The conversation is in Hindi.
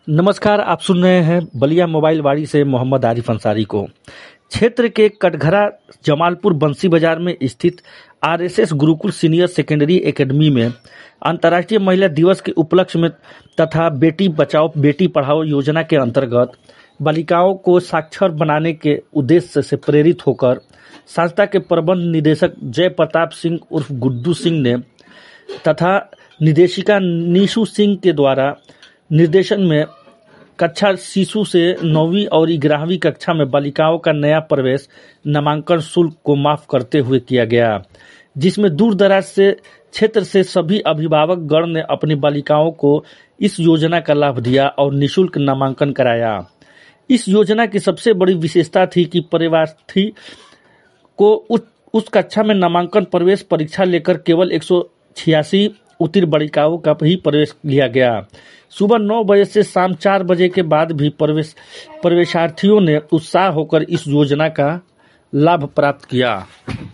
नमस्कार, आप सुन रहे हैं बलिया मोबाइल वाड़ी से मोहम्मद आरिफ अंसारी को। क्षेत्र के कटघरा जमालपुर बंसी बाजार में स्थित RSS Gurukul senior secondary academy में अंतर्राष्ट्रीय महिला दिवस के उपलक्ष्य में तथा बेटी बचाओ बेटी पढ़ाओ योजना के अंतर्गत बालिकाओं को साक्षर बनाने के उद्देश्य से प्रेरित होकर संस्था के प्रबंध निदेशक जय प्रताप सिंह उर्फ गुड्डू सिंह ने तथा निदेशिका नीशू सिंह के द्वारा निर्देशन में कक्षा शिशु से 9वीं और 11वीं कक्षा में बालिकाओं का नया प्रवेश नामांकन शुल्क को माफ करते हुए किया गया, जिसमें दूर दराज से क्षेत्र से सभी अभिभावक गण ने अपनी बालिकाओं को इस योजना का लाभ दिया और निःशुल्क नामांकन कराया। इस योजना की सबसे बड़ी विशेषता थी कि परिवार्थी को उस कक्षा में नामांकन प्रवेश परीक्षा लेकर केवल 186 उत्तीर्ण बालिकाओं का ही प्रवेश लिया गया। सुबह 9 बजे से शाम 4 बजे के बाद भी प्रवेशार्थियों ने उत्साह होकर इस योजना का लाभ प्राप्त किया।